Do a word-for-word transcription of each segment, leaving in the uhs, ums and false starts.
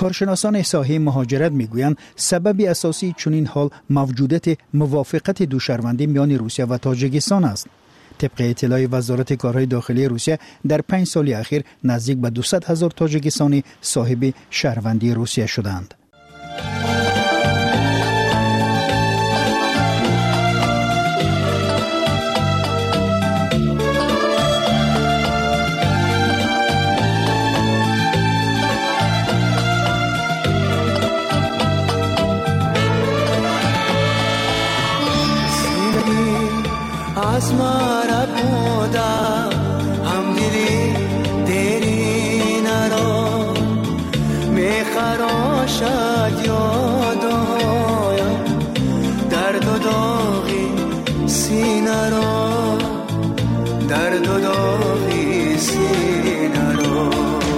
کارشناسان ساحه مهاجرت میگویند سبب اساسی چنین حال موجودیت موافقت دوشهروندی میان روسیه و تاجیکستان است. طبق اطلاع وزارت کارهای داخلی روسیه در پنج سال اخیر نزدیک به دویست هزار تاجیکستانی صاحب شهروندی روسیه شدند. آسمان بودا هم دلی دیری نرو میخراشد یادایم درد و داغی سینه رو درد و داغی سینه رو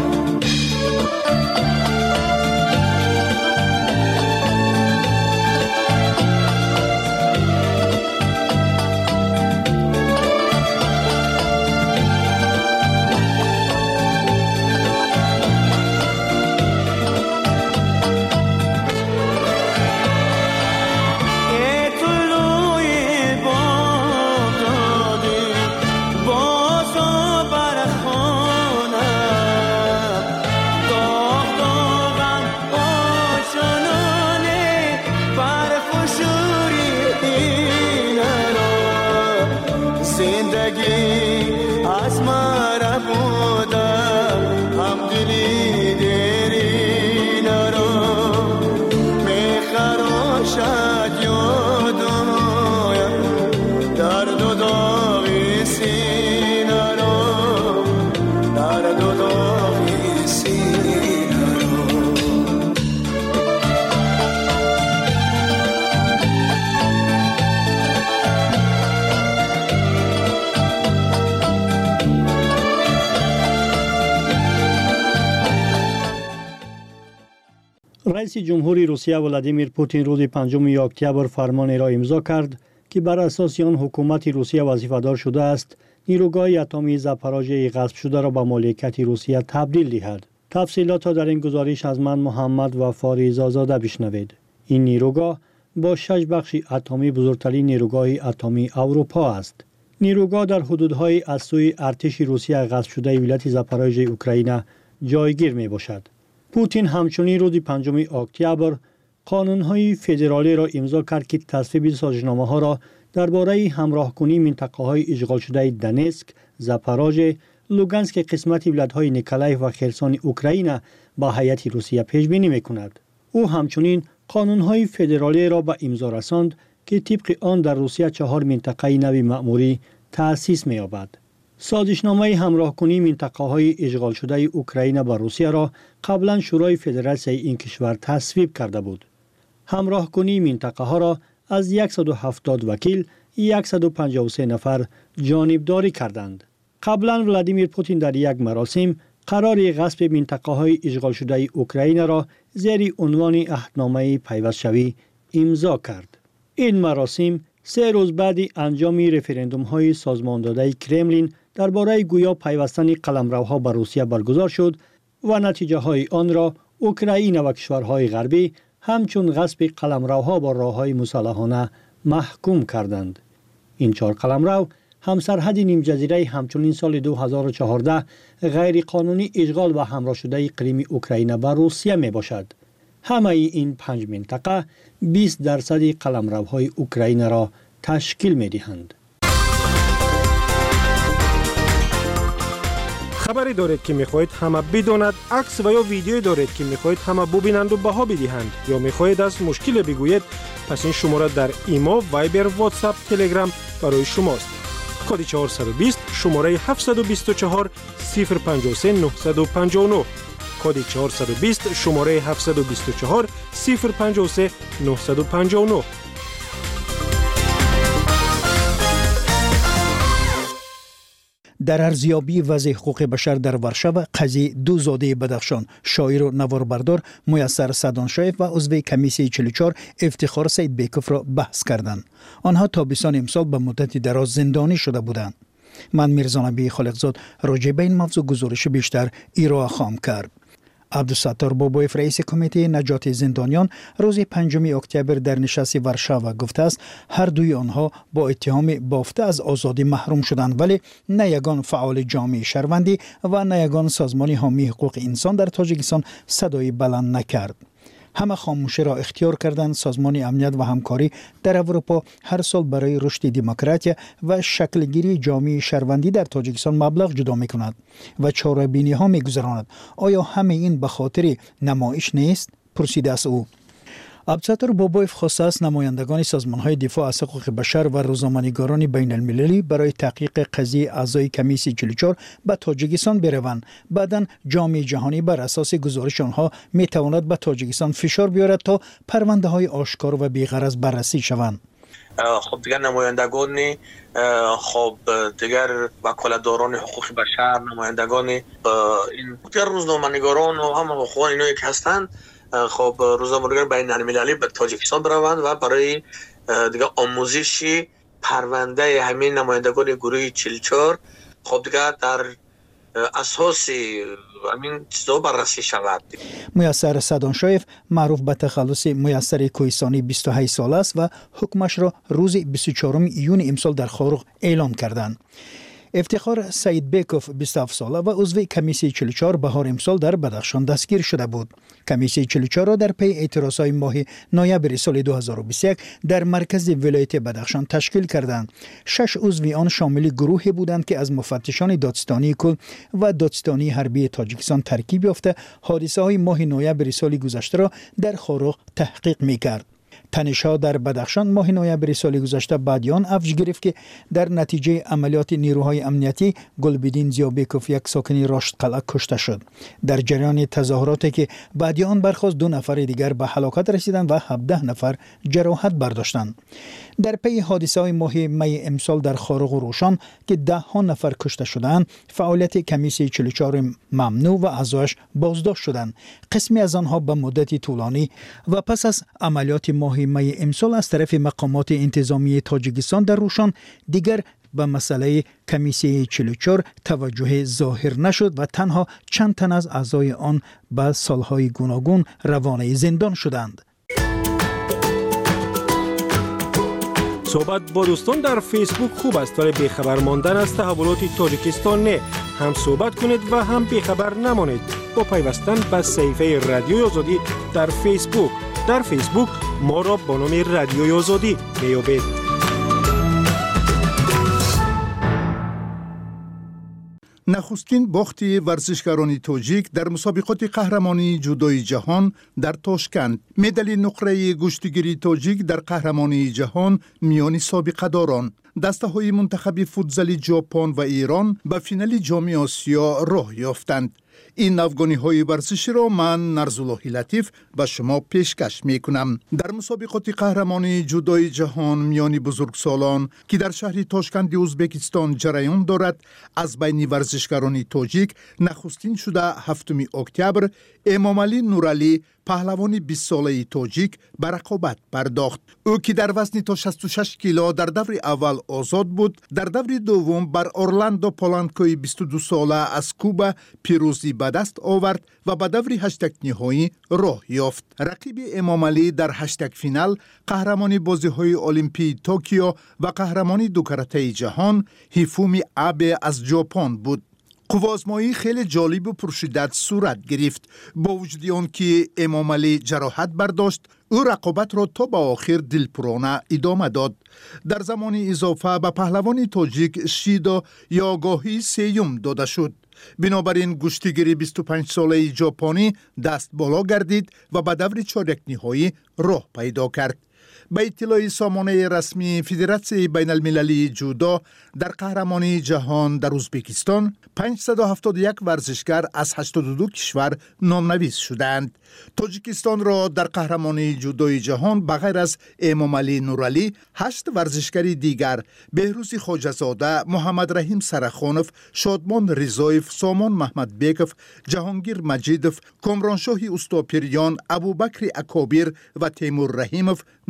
رئیس جمهوری روسیه ولادیمیر پوتین روز پنجم اکتبر فرمانی را امضا کرد که بر اساس آن حکومت روسیه وظیفه‌دار شده است نیروگاه اتمی زاپاروژه غصب شده را به مالکیت روسیه تبدیل دهد. تفصیلات را در این گزارش از من محمد وفاری زازاده بشنوید. این نیروگاه با شش بخش اتمی بزرگترین نیروگاه اتمی اروپا است. نیروگاه در حدودهای از سوی ارتش روسیه غصب شده ولایت زاپاروژه اوکراین جایگیر می باشد. پوتین همچنین روز پنجم اکتبر قانون‌های فدرالی را امضا کرد که تصویب سازشنامه‌ها را درباره همراهکنی منطقه‌های اشغال شده دنیسک، زاپاروژه، لوگانسک قسمت ولایت‌های نیکولایف و خرسون اوکراین با هیئت روسیه پیش بینی می‌کند. او همچنین قانون‌های فدرالی را به امضا رساند که طبق آن در روسیه چهار منطقه نوی مأموری تأسیس می‌یابد. سازشنامه همراهکنی منطقه‌های اشغال شده اوکراین با روسیه را قبلا شورای فدراسی این کشور تصویب کرده بود. همراهکنی منطقه‌ها را از صد و هفتاد وکیل صد و پنجاه و سه نفر جانبداری کردند. قبلا ولادیمیر پوتین در یک مراسم قرار غصب منطقه‌های اشغال شده اوکراین را زیر عنوان عهدنامه پیوست‌شوی امضا کرد. این مراسم سه روز بعد انجام رفراندوم‌های سازمانداده کرملین درباره گویا پیوستن قلمروها به روسیه برگزار شد و نتیجه های آن را اوکراین و کشورهای غربی همچون غصب قلمروها با راه‌های مسلحانه محکوم کردند. این چهار قلمرو همسرحد نیم جزیره همچنین سال دو هزار و چهارده غیر قانونی اشغال و همراه شده اقلیمی اوکراین با روسیه می باشد. همه این پنج منطقه بیست درصد قلمروهای اوکراین را تشکیل می دهند. خبری دارید که میخواهید همه بداند، عکس و یا ویدیویی دارید که میخواهید همه ببینند و بها بدهند یا میخواهید از مشکل بگویید، پس این شماره در ایما، وایبر، واتساپ، تلگرام برای شماست. کد چهارصد و بیست شماره هفتصد و بیست و چهار صفر پنجاه و سه نهصد و پنجاه و نه. کد چهارصد و بیست شماره هفتصد و بیست و چهار صفر پنجاه و سه نهصد و پنجاه و نه. در ارزیابی وضع حقوق بشر در ورشو، قاضی دوزاده بدخشان، شاعر و نواربردار میسر سدانشایف و عضو کمیسیون چهل و چهار افتخار سید بیکوف را بحث کردند. آنها تابستان امسال به مدت دراز زندانی شده بودند. من میرزا نبی خالقزاد راجع به این موضوع گزارش بیشتر ارائه خواهم کرد. عبدالستار بابایف رئیس کمیته نجات زندانیان روز پنجم اکتبر در نشست ورشاو گفته است هر دوی آنها با اتهام بافته از آزادی محروم شدند، ولی نه یگان فعال جامعه شهروندی و نه یگان سازمان حامی حقوق انسان در تاجیکستان صدای بلند نکرد. همه خاموشی را اختیار کردند. سازمان امنیت و همکاری در اروپا هر سال برای رشد دموکراسی و شکلگیری جامعه شهروندی در تاجیکستان مبلغ جدا می کند و چاره‌بینی ها می گذراند. آیا همه این به خاطر نمایش نیست؟ پرسیده است او. عبدالستار بابایف خواسته است نمایندگان سازمان‌های دفاع از حقوق بشر و روزنامه‌نگاران بین المللی برای تحقیق قضیه اعضای کمیسیون چهل و چهار به تاجیکستان بروند. بعداً جامعه جهانی بر اساس گزارش آنها می‌تواند به تاجیکستان فشار بیارد تا پرونده‌های آشکار و بی‌غرض بررسی شوند. خب دیگر نمایندگان خب دیگر وکالتداران حقوق بشر، نمایندگان این دیگر روزنامه‌نگاران و هم حقوق اینایی که هستند خب روزنامه‌نگاران بین المللی به تاجیکستان بروند و برای دیگه آموزشی پرونده همین نمایندگان گروه چهل و چهار خب دیگه در اساس همین چیزا بررسی شود. میسر سدانشایف معروف به تخلص میسر کوهستانی بیست و هشت ساله است و حکمش را روز بیست و چهارم ایون امسال در خارق اعلام کردند. افتخار سعید بیکوف بیست و هفت ساله و عضو کمیسیون چهل و چهار بهار امسال در بدخشان دستگیر شده بود. کمیسیون چهل و چهار را در پی اعتراضهای ماه نوامبر سال دو هزار و بیست و یک در مرکز ولایت بدخشان تشکیل کردند. شش عضو آن شامل گروهی بودند که از مفتشان دادستانی کل و دادستانی حربی تاجیکستان ترکیب یافته حادثه های ماه نوامبر سال گذشته را در خارق تحقیق می‌کرد. تنش‌ها در بدخشان ماه نوامبر سال گذشته بعدیان افزایش گرفت که در نتیجه عملیات نیروهای امنیتی گلبدین زیابیکوف یک ساکن راشد قلعه کشته شد. در جریان تظاهراتی که بعدیان برخاست دو نفر دیگر به هلاکت رسیدند و هفده نفر جراحت برداشتند. در پی حادثه های ماه می امسال در خارق و روشان که ده ها نفر کشته شدند، فعالیت کمیسیون چهل و چهار ممنوع و اعضایش بازداشت شدند. قسمی از آنها به مدتی طولانی و پس از عملیات ماه می امسال از طرف مقامات انتظامی تاجیکستان در روشان دیگر به مسئله کمیسیون چهل و چهار توجه ظاهر نشد و تنها چند تن از اعضای آن به سالهای گوناگون روانه زندان شدند. صحبت با دوستان در فیسبوک خوب است، ولی بیخبر ماندن از تحولات تاجیکستان نه. هم صحبت کنید و هم بیخبر نمانید با پیوستن به صفحه رادیوی آزادی در فیسبوک. در فیسبوک ما را با نام رادیوی آزادی میابید. نخستین باخت ورزشکاران تاجیک در مسابقات قهرمانی جودوی جهان در تاشکند. مدال نقره گشتگیری تاجیک در قهرمانی جهان میان سابقه داران. دسته های منتخب فوتزالی ژاپن و ایران به فینال جام آسیا راه یافتند. این افغانی های ورزشی را من نرزالله لطیف به شما پیشکش می کنم. در مسابقات قهرمانی جودوی جهان میان بزرگسالان که در شهر تاشکند ازبکستان جریان دارد، از بین ورزشکاران تاجیک نخستین شده هفتم اکتبر امامعلی نورعلی پهلوان بیست ساله تاجیک به رقابت پرداخت. او که در وزن تا شصت و شش کیلو در دور اول آزاد بود، در دور دوم بر اورلاندو پولانکوی بیست و دو ساله از کوبا پیروزی به دست آورد و به دور هشتگ نهایی راه یافت. رقیب امامعلی در هشتگ فینال قهرمان بازی‌های المپی توکیو و قهرمانی دو کاراته جهان هیفومی آبه از ژاپن بود. قوازمایی خیلی جالب و پرشدت صورت گرفت. با وجود آن که امامعلی جراحت برداشت، او رقابت را تا به آخر دلپرانه ادامه داد. در زمان اضافه به پهلوان تاجیک شیدا یا آگاهی سیوم داده شد. بنابراین گشتیگیری بیست و پنج ساله ژاپنی دست بالا گردید و به دور چهارک نهایی راه پیدا کرد. به اطلاع سامانه رسمی فدراسیون بین المللی جودو، در قهرمانی جهان در ازبکستان پانصد و هفتاد و یک ورزشکار از هشتاد و دو کشور نامنویس شدند. تاجیکستان را در قهرمانی جودوی جهان بغیر از امامعلی نورعلی هشت ورزشکاری دیگر بهروز خواجه‌زاده، محمد رحیم سرخانوف، شادمان رضایف، سامان محمد بیکوف، جهانگیر مجیدوف، کامرانشاه استاپیریان، ابوبکر اکابیر و تیمور رحیموف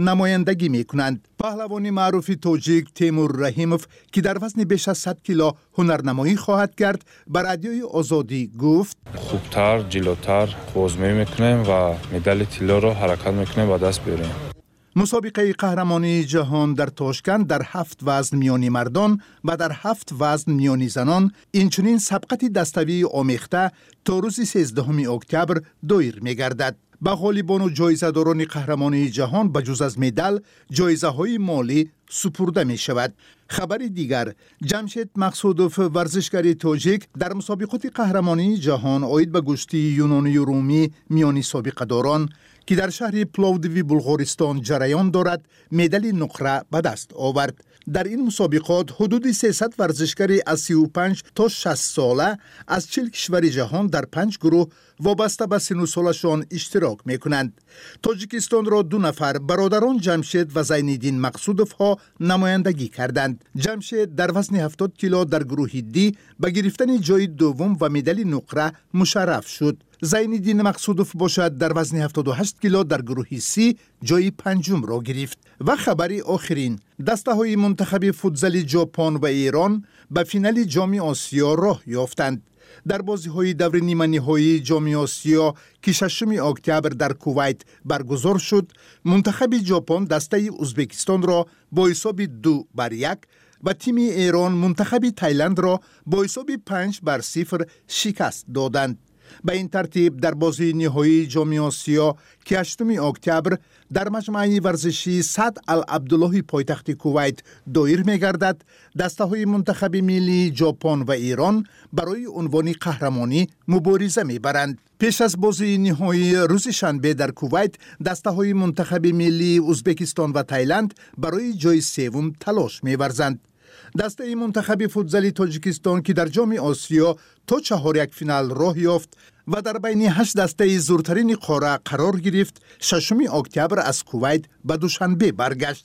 نمایندگی می کنند. پهلوان معروف تاجیک تیمور رحیموف که در وزن بیش از صد کیلو هنرنمایی خواهد کرد بر رادیوی آزادی گفت خوبتر جلوتر بازمی میکنیم و مدال طلا رو حرکت میکنیم و دست بیاریم. مسابقه قهرمانی جهان در تاشکند در هفت وزن میانی مردان و در هفت وزن میانی زنان اینچنین سبقت دستوی آمیخته تا روز سیزدهم اکتبر دایر میگردد. به غالبان و جایزه‌داران قهرمانی جهان بجز از مدال جایزه های مالی سپرده می شود. خبر دیگر، جمشید مقصودوف ورزشکار تاجیک در مسابقات قهرمانی جهان عاید به گشتی یونانی و رومی میانی سابقه داران که در شهر پلاودوی بلغارستان جریان دارد مدال نقره به دست آورد. در این مسابقات حدود سیصد ورزشکار از سی و پنج تا شصت ساله از چهل کشور جهان در پنج گروه وابسته به سن و سالشان اشتراک می کنند. تاجیکستان را دو نفر برادران جمشید و زینالدین مقصودوف ها نمایندگی کردند. جمشید در وزن هفتاد کیلو در گروه دی به گرفتن جای دوم و مدال نقره مشرف شد. زینالدین مقصودوف باشد در وزن هفتاد و هشت کیلو در گروه سی جای پنجم را گرفت. و خبری آخرین، دسته های منتخب فوتزال ژاپن و ایران به فینال جام آسیا راه یافتند. در بازی های دور نیمه نهایی جام آسیا که ششم اکتبر در کویت برگزار شد، منتخب ژاپن دسته ازبکستان را با حساب دو بر یک و تیم ایران منتخب تایلند را با حساب پنج بر صفر شکست دادند. به این ترتیب در بازی نهایی جام آسیا که هشتم اکتبر در مجمع ورزشی سعد العبدالله پایتخت کویت دایر می‌گردد، دسته‌های منتخب ملی ژاپن و ایران برای عنوان قهرمانی مبارزه می‌برند. پیش از بازی نهایی روز شنبه در کویت، دسته‌های منتخب ملی ازبکستان و تایلند برای جای سوم تلاش می‌ورزند. دسته منتخب فوتزال تاجیکستان که در جام آسیا تا چهار یک فینال راه یافت و در بین هشت دسته زورترین قاره قرار گرفت، ششم اکتبر از کویت به دوشنبه برگشت.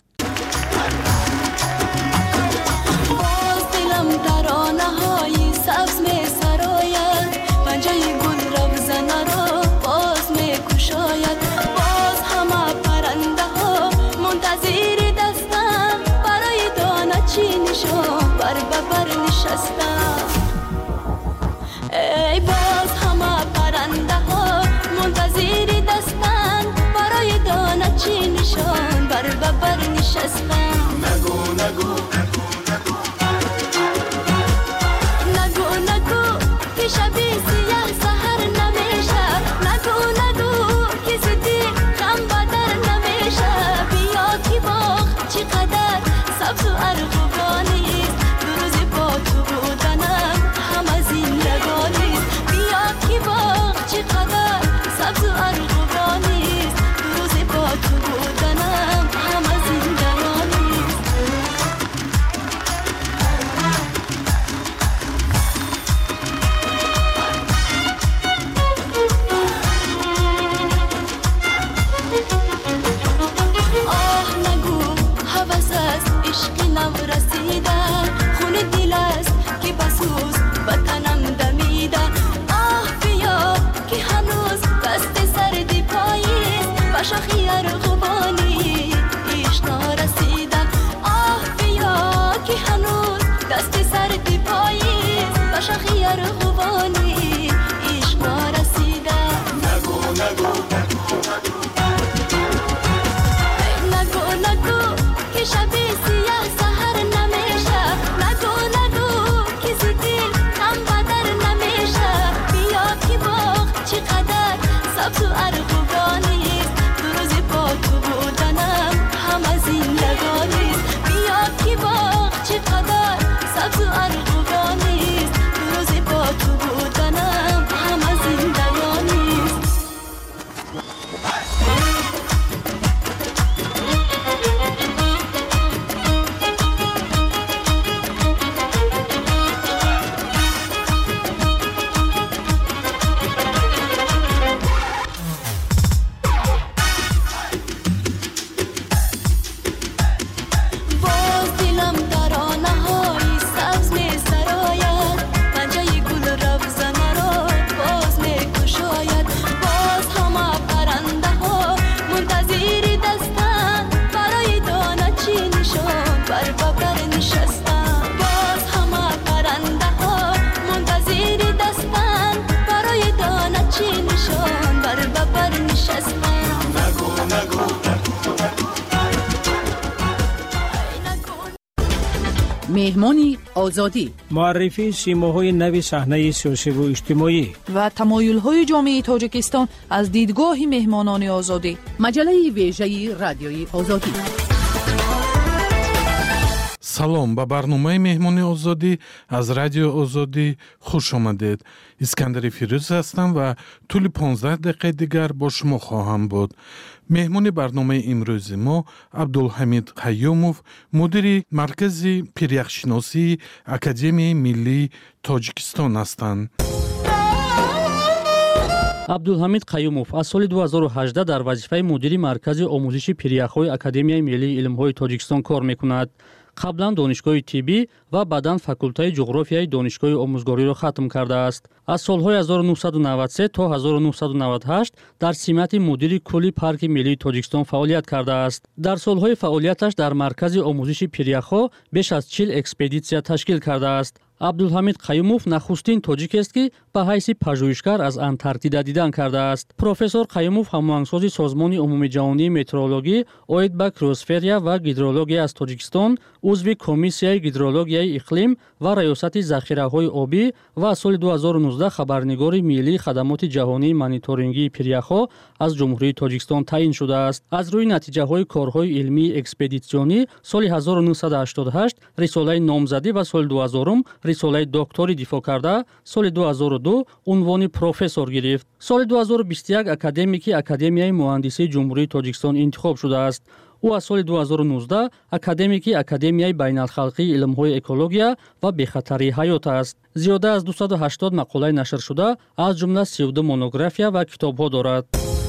باز دلم ترانه های سبز می سراید، پنجه گل روزنه را باز می کشاید. باز همه پرنده ها منتظر دستم برای دانه چینشان بر ببر نشستم. ای باز همه پرنده ها منتظر دستن برای دانه چینشان بر ببر نشستم. مهمانی آزادی، معرفی سیماهای نو صحنه سیاسی و اجتماعی و تمایل‌های جامعه تاجیکستان از دیدگاه مهمانان آزادی. مجله ویژه رادیوی آزادی. салом ба барномаи меҳмони озодӣ аз радио озодӣ хуш омадед. искандари фирӯз ҳастам ва тӯли понздаҳ дақиқаи дигар бо шумо хоҳам буд. меҳмони барномаи имрӯзи мо абдулҳамид қайюмов, мудири маркази пиряхшиносии академияи миллии тоҷикистон ҳастанд. абдулҳамид қайюмов аз соли ду ҳазору ҳаждаҳ дар вазифаи мудири маркази омӯзиши пиряхҳои академияи миллии илмҳои тоҷикистон кор мекунад. қаблан донишгоҳи тиббӣ ва баъдан факултаи ҷуғрофияи донишгоҳи омӯзгориро хатм кардааст. аз солҳои ҳазору нуҳсаду навад и се то ҳазору нуҳсаду навад и ҳашт дар симати мудири кулли парки миллии тоҷикистон фаъолият кардааст. дар солҳои фаъолияташ дар маркази омӯзиши пиряхҳо беш аз чил экспедитсия ташкил кардааст. абдулҳамид қайюмов нахустин тоҷикест ки ба ҳайси пажӯҳишгар аз антарктида дидан кардааст. профессор қайюмов ҳамоҳангсози созмони умумиҷаҳонии метеорологӣ оид ба криосферия ва гидрология аз тоҷикистон, узви комиссияи гидрологияи иқлим ва раёсати захираҳои обӣ ва аз соли ду ҳазору нуздаҳ хабарнигори миллии хадамоти ҷаҳонии мониторингии пиряхҳо аз ҷумҳурии тоҷикистон таъин шудааст. аз рӯи натиҷаҳои корҳои илмии экспедитсионӣ соли ҳазору нуҳсаду ҳаштоду ҳашт рисолаи номзадӣ ва соли дуҳазорум рисолаи докторӣ дифоъ карда, соли ду ҳазору ду унвони профессор гирифт. соли ду ҳазору бисту як академики академияи муҳандисии ҷумҳурии тоҷикистон интихоб шудааст. ӯ аз соли ду ҳазору нуздаҳ академики академияи байналхалқии илмҳои экология ва бехатарии ҳаёт аст. зиёда аз дусаду ҳаштод мақолаи нашр шуда, аз ҷумла си ду монография ва китобҳо дорад.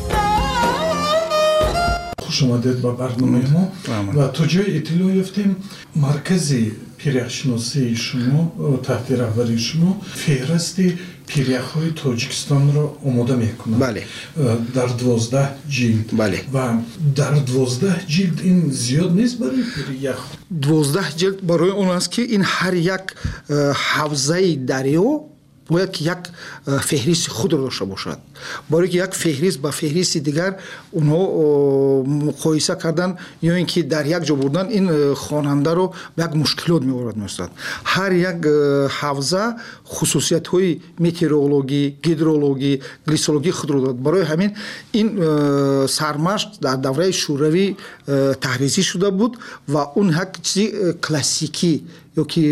хуш омадед ба барномаи мо ва то ҷои иттилоъ ёфтем маркази пиряхшиносии шумо таҳти раҳбарии шумо феҳристи пиряхҳои тоҷикистонро омода мекунад. бале дар дувоздаҳ ҷилд. бале ва дар дувоздаҳ ҷилд ин зиёд нест барои пирях? дувоздаҳ ҷилд барои он аст ки ин ҳар як ҳавзаи дарё бояд ки як феҳристи худро дошта бошад. барое ки як феҳрист ба феҳристи дигар онҳо муқоиса кардан ё ин ки дар як ҷо бурдан ин хонандаро ба як мушкилот меорад меостад. ҳар як ҳавза хусусиятҳои метеорологӣ, гидрологӣ, глисологӣ худро дорад. барои ҳамин ин сармашқ дар давраи шӯравӣ таҳризӣ шуда буд ва он як чизи классикӣ ё ки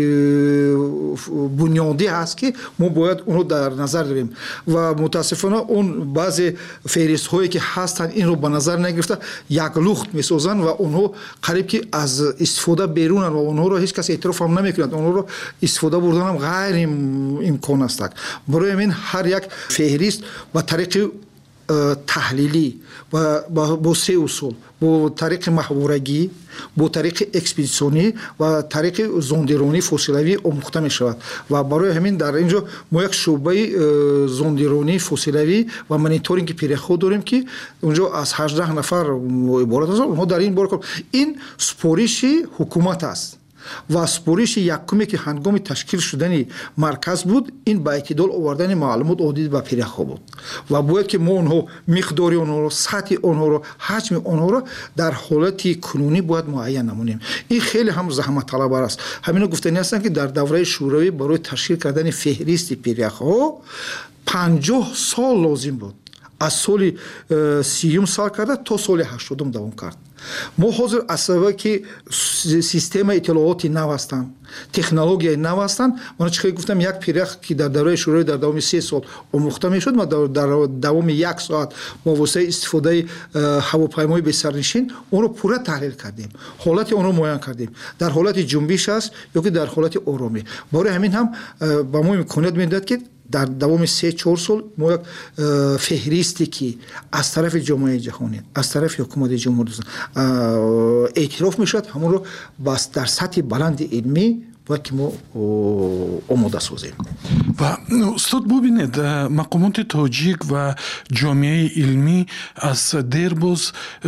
бунёдӣ ҳаст ки мо бояд онро дар назар дорем ва мутаассифона он баъзе феҳристҳое ки ҳастанд инро ба назар нагирифта як лухт месозанд ва онҳо қариб ки аз истифода берунанд ва онҳоро ҳеҷ кас эътироф ҳам намекунад. онҳоро истифода бурданам ғайриимкон аст. барои ҳамин ҳар як феҳрист ба тариқи таҳлилӣ бо се усул, бо тариқи маҳворагӣ, бо тариқи экспедитсионӣ ва тариқи зондиронӣ фосилавӣ омӯхта мешавад. ва барои ҳамин дар инҷо мо як шӯъбаи зондиронӣ фосилавӣ ва мониторинги пиряхҳо дорем ки онҷо аз ҳаждаҳ нафар иборат аст. онҳо дар ин бор ин супориши ҳукумат аст ва супориши якуме ки ҳангоми ташкил шудани марказ буд, ин ба эътидол овардани маълумот одид ба пиряхҳо буд ва бояд ки мо онҳо миқдори онҳоро, сатҳи онҳоро, ҳаҷми онҳоро дар ҳолати кунунӣ бояд муайян намонем. ин хеле ҳам заҳматталабар аст. ҳамино гуфтанӣ ҳастанд ки дар давраи шӯравӣ барои ташкил кардани феҳристи пиряхҳо панҷоҳ сол лозим буд. аз соли сиюм сар карда то соли ҳаштодум давом кард. мо ҳозир аз сабаби ки системаи иттилооти нав ҳастанд, технологияи нав ҳастанд, мана чӣ хеле гуфтам, як пирях ки дар давраи шӯравӣ дар давоми се сол омӯхта мешуд, ма дар давоми як соат бо воситаи истифодаи ҳавопаймои бесарнишин онро пурра таҳлил кардем, ҳолати онро муайян кардем, дар ҳолати ҷунбиш аст ё ки дар ҳолати оромӣ. барои ҳамин ҳам ба мо имконият медиҳад ки дар давоми се чор сол мо як феҳристе ки аз тарафи ҷомеаи ҷаҳонӣ, аз тарафи ҳукумати ҷумҳурии эътироф мешавад, ҳамонро дар сатҳи баланди илмӣ бояд ки мо омода созем. ва устод бубинед, мақомоти тоҷик ва ҷомеаи илмӣ аз дербоз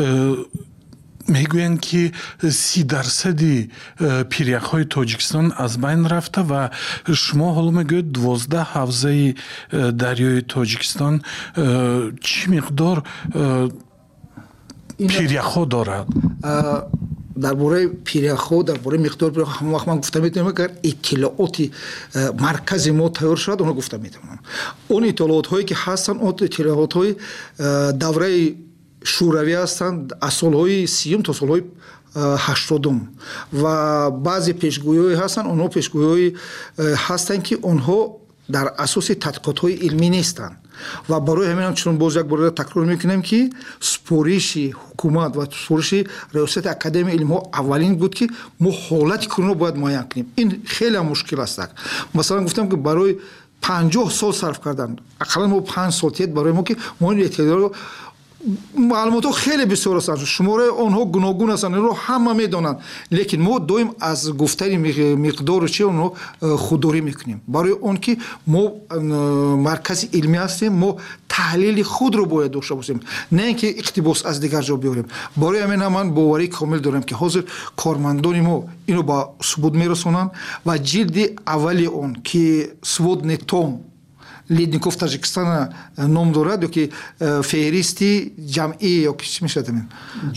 мегӯянд ки си дарсади пиряхҳои тоҷикистон аз байн рафта ва шумо ҳоло мегӯед дувоздаҳ ҳавзаи дарёи тоҷикистон чӣ миқдор пиряхҳо дорад? درباره پیرخو درباره مقدار پیرخو همون وقت من گفتم میتونم اگر اطلاعاتی مرکزی ما تیار شد اونو گفتم میتونم اون اطلاعات هایی که هستن اون اطلاعات های دوره شوروی هستند از سالهای سیوم تا سالهای هشتادم و بعضی پیشگویی هستن اونها پیشگویی هستن که اونها در اساس تحقیقات های علمی نیستند و برای همین هم چون باز یک بار تکرار میکنم که سپارش حکومت و سپارش ریاست اکادمی علم ها اولین بود که ما حالت کرونا باید معاین کنیم. این خیلی مشکل است. مثلا گفتم که برای پنجاه سال صرف کردن اقلا ما پنج سال تید برای ما که ما این اطلاعات معلومات خیلی بسیار هستند شماره آنها گوناگون هستند رو همه میدونند لیکن ما دویم از گفتن مقدار چه اونو خودداری میکنیم برای اون که ما مرکز علمی هستیم ما تحلیل خود رو باید داشته باشیم نه اینکه اقتباس از دیگر جا بیاریم. برای همین هم من باوری کامل دارم که حاضر کارمندان ما اینو با ثبوت میرسونن و جلد اولی اون که سودنتوم لیدنیکوف تاجیکستان نام دارد که فهرستی جمعی یا چی میشه تمام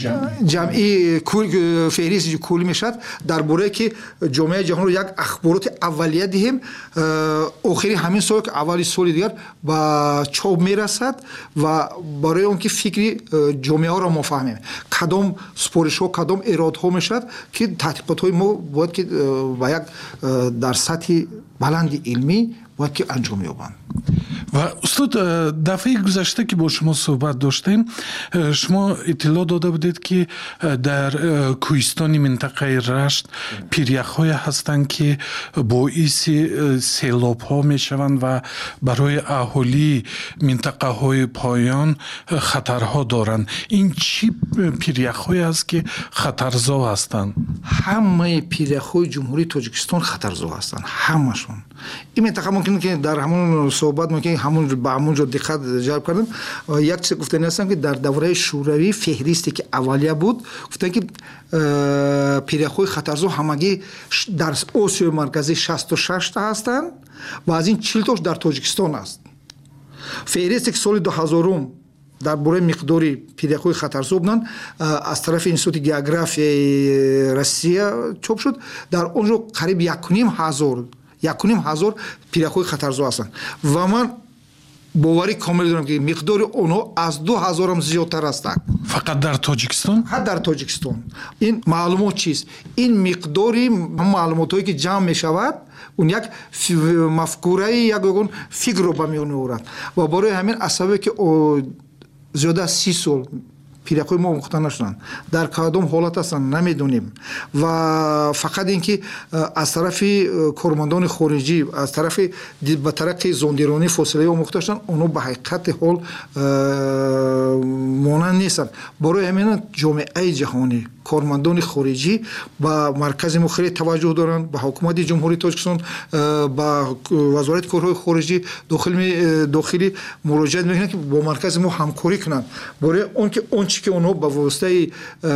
جمعی کل فهرست کلی میشد درباره که جامعه جهان رو یک اخبارات اولیه دهیم آخری همین سال که اولی سال دیگر با چوب میرسد و برای اون که فکری جامعه ها رو مفهمیم کدام سپارش ها کدام ایراد ها میشد که تحقیقات های ما باید که با یک در سطح بلند علمی باید که انجام یابند. و استاد دفعه گذشته که با شما صحبت داشتیم شما اطلاع داده بودید که در کوهستان منطقه رشت پیریخ‌های هستند که باعث سیلاب ها می شوند و برای اهالی منطقه های پایان خطرها دارند. این چی پیریخ‌های است که خطرزا هستند؟ همه پیریخ‌های جمهوری تاجیکستان خطرزا هستند همشون. این منطقه ممکنه که در همون صحبت ممکنه همون با همون جو دقت جلب کردم یک چیز گفتن هستم که در دوره شوروی فهرستی که اولیه بود گفتن که پیریخ‌های خطرزا همگی در آسیا مرکزی شصت و شش تا هستند و از این چهل تاش در تاجیکستان است. فهرستی که سال دو هزار در باره مقداری پیریخ‌های خطرزا بودن از طرف انستیتوت گئوگرافی روسیه چاپ شد در اونجا قریب یک و نیم هزار یک و نیم هزار پیریخ‌های خطرزا هستند و من باوری کامل دارم که مقدار اونها از دو هزار هم زیادتر هستند. فقط در تاجیکستان؟ فقط در تاجیکستان. این معلومات چیست؟ این مقداری معلوماتی که جمع می شود اون یک مفکوره یک اون فکر رو به میان میآورد و برای همین اسبابی که زیاده از سی سال پیریخ‌های ما مختن نشدن در کدام حالت هستن نمیدونیم و فقط اینکه از طرف کارمندان خارجی از طرف به طرق زندیرانی فاصله آموخته شدن اونو به حقیقت حال مانند نیستن. برای همین جامعه جهانی کارمندان خارجی با مرکز ما خیلی توجه دارن به حکومت جمهوری تاجیکستان با وزارت کارهای خارجی داخل داخلی مراجعه میکنن که با مرکز ما همکاری کنن برای اون که اون چی که اونها با واسطه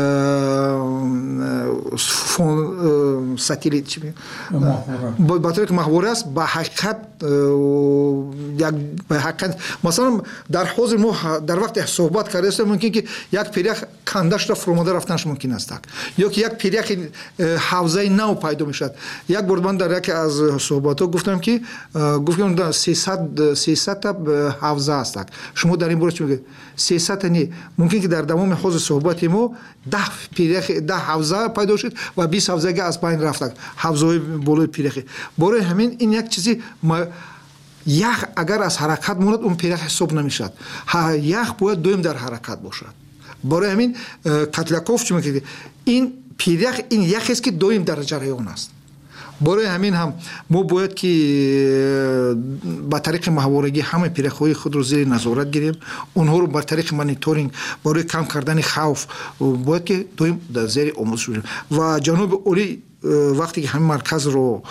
ساتلیت چی با با طریق محوره است با حقیقت یک به حقیقت مثلا در حاضر ما در وقت صحبت کردیم ممکن که یک پیریخ کندش را فرموده رفتنش ممکن است یا که یک پیریخ حوزه نو پیدا میشد. یک بار من در یک از صحبت‌ها گفتم که گفتم سیصد سیصد تا حوزه است. شما در این باره چی میگید؟ سیصد تا نه ممکن که در تمام حوزه صحبت ما ده پیریخ ده حوزه پیدا شد و بیست حوزه از بین رفت حوزه بالای پیریخ. برای همین این یک چیزی یخ اگر از حرکت ماند اون پیریخ حساب نمیشد. یخ باید دویم در حرکت باشد. برای همین کاتلاکوف چی میگه این پیریخ این یخی است که دویم در جریان است. برای همین هم ما باید که با طریق محورگی همه پیریخ‌های خود رو زیر نظارت گیریم اونها رو با طریق مانیتورینگ برای کم کردن خوف باید که دویم در زیر آموزش بگیریم و جناب اولی وقتی که همین مرکز رو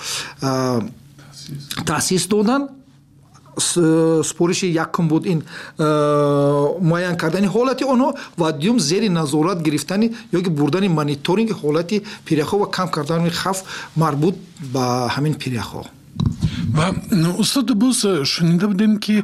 تأسیس دادن سپورش یکم بود این معاین کردن حالت اونها و دیوم زیر نظارت گرفتن یا که بردن مانیتورینگ حالت پیریخ‌ها و کم کردن خوف مربوط به همین پیریخ‌ها. و استاد باز شنیده بودیم که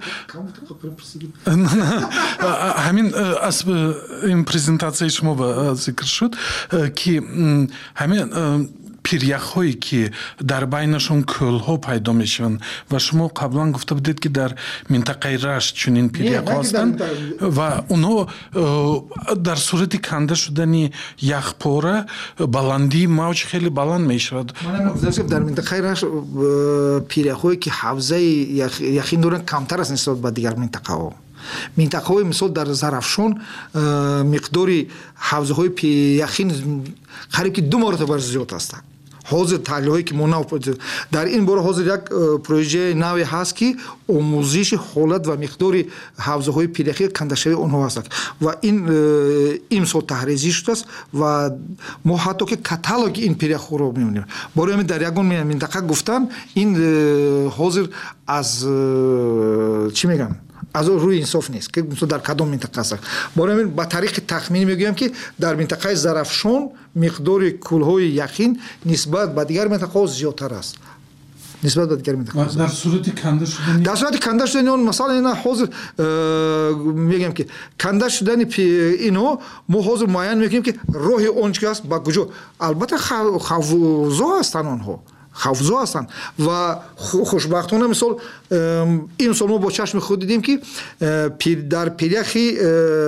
همین از این پریزنتاسیون شما ذکر شد که همین پیریخ هایی که در بینشون کل ها پیدا میشن و شما قبلا گفته بودید که در منطقه رشت چنین پیریخ ها هستند و اونها در صورت کنده شدن یخپاره بلندی موج خیلی بلند میشود. در منطقه رشت پیریخ هایی که حوزه یخین دارن کمتر است نسبت به دیگر منطقه ها. منطقه های مثال در زرافشان مقداری حوزه های یخین قریب که دو مرتبه زیاد است. حاضر تحلیل هایی که ما در این باره حاضر یک پروژه نوی هست که آموزش حالت و مقداری حوزه های پیریخی کندشوی اونها هست و این این سال تحریزی شده است و ما حتی که کاتالوگ این پیریخ رو می‌بینیم. برای همین در یگان منطقه گفتن این حاضر از چی میگن از روی انصاف نیست که در کدام منطقه است. برای همین با طریق تخمینی میگویم که در منطقه زرافشان مقدار کلهای یخین نسبت به دیگر منطقه زیادتر است. نسبت به دیگر منطقه در صورت کنده شدن در صورت کنده شدن اون مثلا اینا حاضر میگم که کنده شدن اینو ما حاضر معین میگیم که راه اون چی است با کجا البته خوزا هستن اونها خوزا هستند و خوشبختانه مثال این سال ما با چشم خود دیدیم که در پیریخی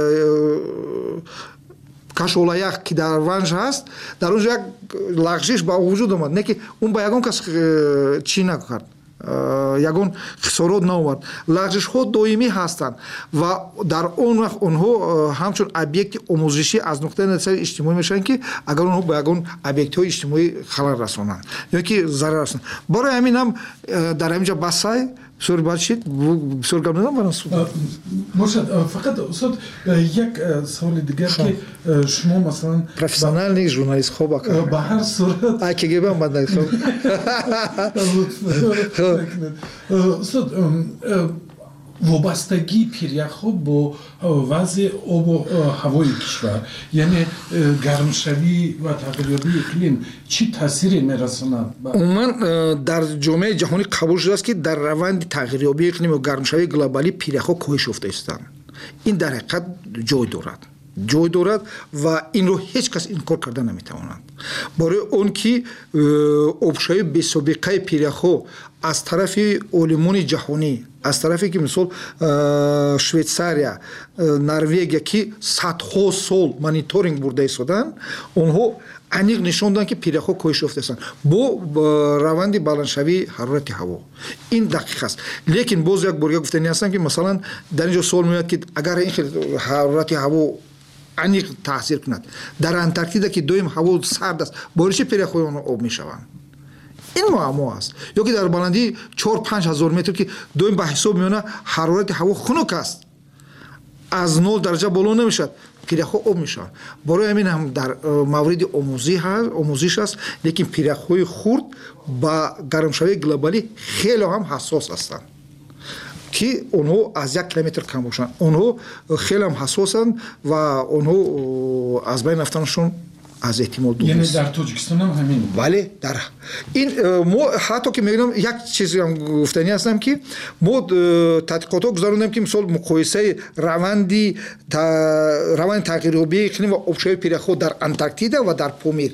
کاشولایخ که در ونج هست در اونجا یک لغزش با وجود آمد نه که اون با یگان کس چی نکرد یگان خسارات نآورد. لغزش ها دائمی هستند و در اون وقت اونها همچون ابیکت آموزشی از نقطه نظر اجتماعی میشن که اگر اونها با یگان ابیکت های اجتماعی خلل رسانند یا که ضرر رسانند. برای همین هم در اینجا بسای بسیار باشید بسیار گم ندارم برای صحبت باشد. فقط استاد یک سوال دیگر که شما مثلا پروفسیونال نیست ژورنالیست خوب به هر صورت ای که گیبم بنده خوب استاد وابستگی پیریخ ها با وضع آب و هوای کشور یعنی گرمشوی و تغییریابی اقلیم چی تاثیری میرساند؟ عموما در جامعه جهانی قبول شده است که در روند تغییریابی اقلیم و گرمشوی گلوبالی پیریخ ها کاهش یافته هستند. این در حقیقت جای دارد جای دارد و این رو هیچ کس انکار کرده نمیتواند. برای اون که آبشوی بی سابقه پیریخ ها از طرف علومان جهانی از طرفی که مثلا شویتساریا نروژ که صدها سال مانیتورینگ برده ایستادن اونها انیق نشون دادن که پیریخ ها کاهش یافته هستند با روند بلندشوی حرارت هوا. این دقیق است. لیکن باز یک بار گفتنی هستن که مثلا در اینجا سوال میاد که اگر این حرارت هوا انیق تاثیر کند در انتارکتیدا که دویم هوا سرد است بارش پیریخ ها اونها آب میشوند. این معما است. یا که در بلندی چهار پنج هزار متر که دویم به حساب میونه حرارت هوا خنک است از نود درجه بالا نمیشد پیریخ ها آب میشن. برای همین هم در مورد آموزی هست آموزش است لیکن پیریخ های خرد با گرمشوی گلوبالی خیلی هم حساس هستند که اونها از یک کیلومتر کم باشن. اونها خیلی هم حساسند و اونها از بین رفتنشون از احتمال دو یعنی در تاجیکستان هم همین ولی در این ما حتی که میگم یک چیزی هم گفتنی هستم که ما تحقیقات ها گذاروندیم که مثلا مقایسه روندی روند تغییریابی اقلیم و آبشوی پیریخ ها در انتارکتیدا و در پامیر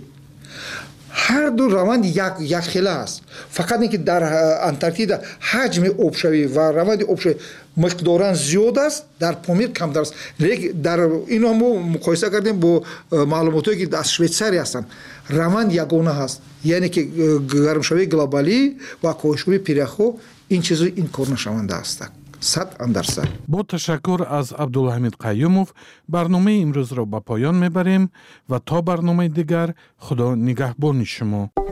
هر دو روند یک یک خیلی است. فقط اینکه در انتارکتیدا حجم آبشوی و روند آبشوی مقدارن زیاد است در پامیر کمتر است. لیکن در اینو هم مقایسه کردیم با معلوماتی که از شویتساری هستند روند یگانه هست یعنی که گرمشوی گلوبالی و کاهش‌یابی پیریخ ها این چیزا انکار نشونده است. صد اندرصد. با تشکر از عبدالحمید قیومов برنامه امروز را به پایان میبریم و تا برنامه دیگر خدا نگهبان شما.